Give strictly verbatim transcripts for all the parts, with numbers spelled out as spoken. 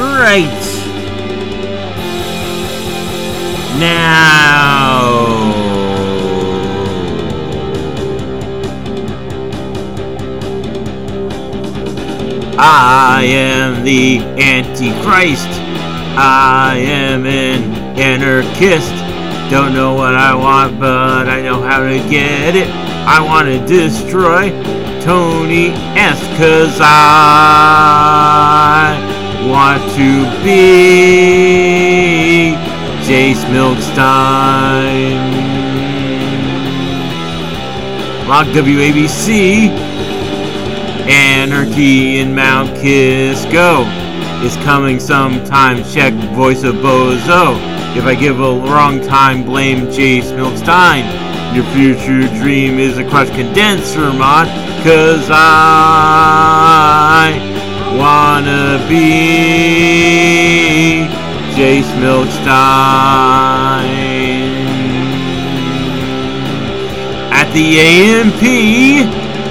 Right. Now. I am the Antichrist. I am an anarchist. Don't know what I want, but I know how to get it. I want to destroy Tony S. Cause I want to be Jace Milkstein. Rock W A B C. Anarchy in Mount Kisco is coming sometime. Check voice of Bozo. If I give a wrong time, blame Jace Milkstein. Your future dream is a crushed condenser mod. Cause I wanna be Jace Milkstein. At the A M P.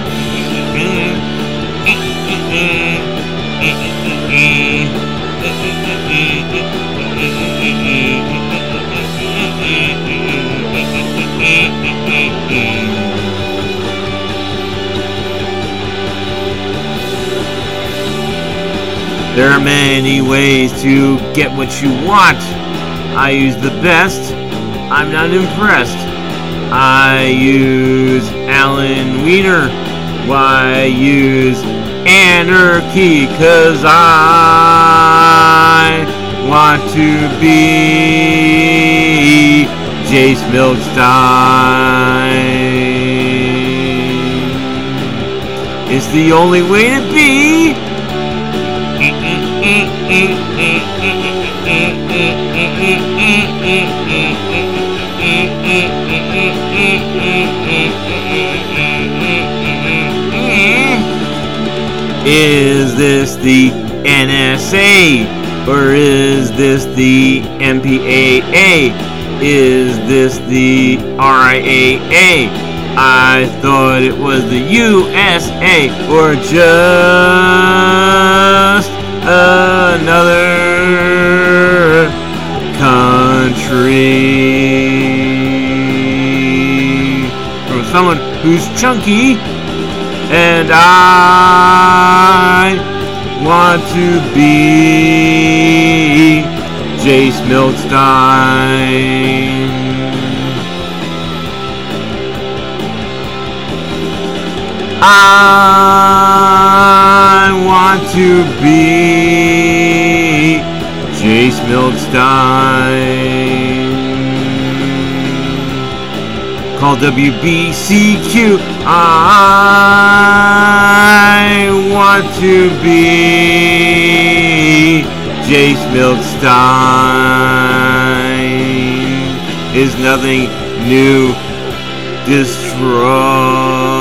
There are many ways to get what you want. I use the best. I'm not impressed. I use Alan Wiener. Why use anarchy? Cause I want to be Jace Milkstein. It's the only way to be. Is this the N S A? Or is this the M P A A? Is this the R I A A? I thought it was the U S A. Or just another country. From someone who's chunky. And I want to be Jace Milkstein. I want to be Jace Milkstein. Call W B C Q. I want to be Jace Milkstein. Is nothing new. Destroy.